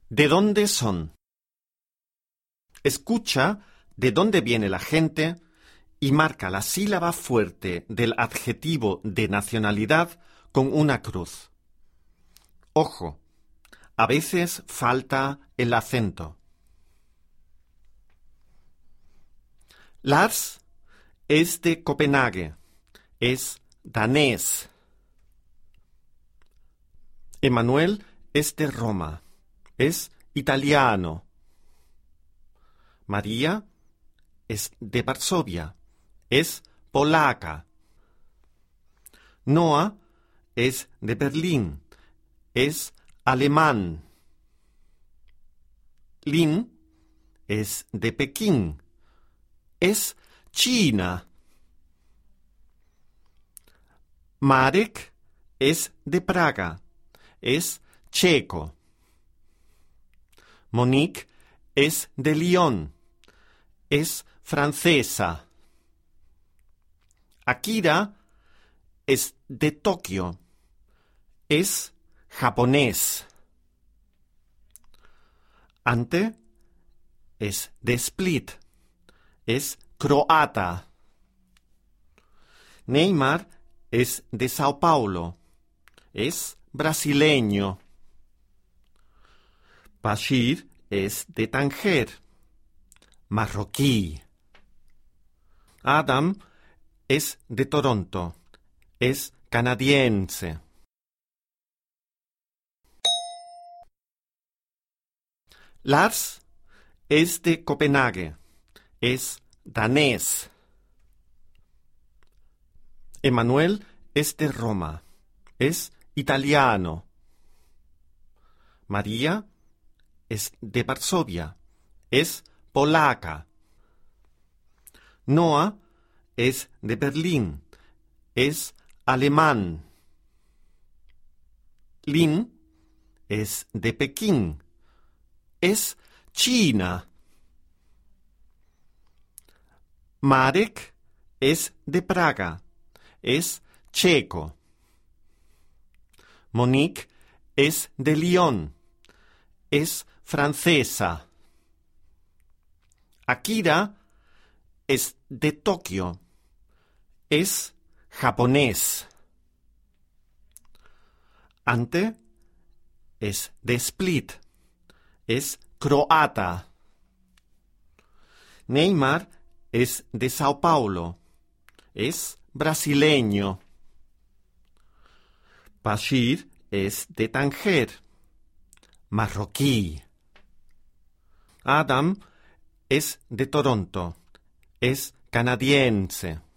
¿De dónde son? Escucha de dónde viene la gente y marca la sílaba fuerte del adjetivo de nacionalidad con una cruz. Ojo, a veces falta el acento. Lars es de Copenhague, es danés. Emanuel es de Roma, es italiano. María es de Varsovia, es polaca. Noah es de Berlín, es alemán. Lin es de Pekín, es china. Marek es de Praga, es checo. Monique es de Lyon, es francesa. Akira es de Tokio, es japonés. Ante es de Split, es croata. Neymar es de Sao Paulo, es brasileño. Bashir es de Tánger, marroquí. Adam es de Toronto, es canadiense. Lars es de Copenhague, es danés. Emanuel es de Roma, es italiano. María es de Varsovia, es polaca. Noah es de Berlín, es alemán. Lin es de Pekín, es china. Marek es de Praga, es checo. Monique es de Lyon, es francesa. Akira es de Tokio, es japonés. Ante es de Split, es croata. Neymar es de Sao Paulo, es brasileño. Bashir es de Tánger, marroquí. Adam es de Toronto, es canadiense.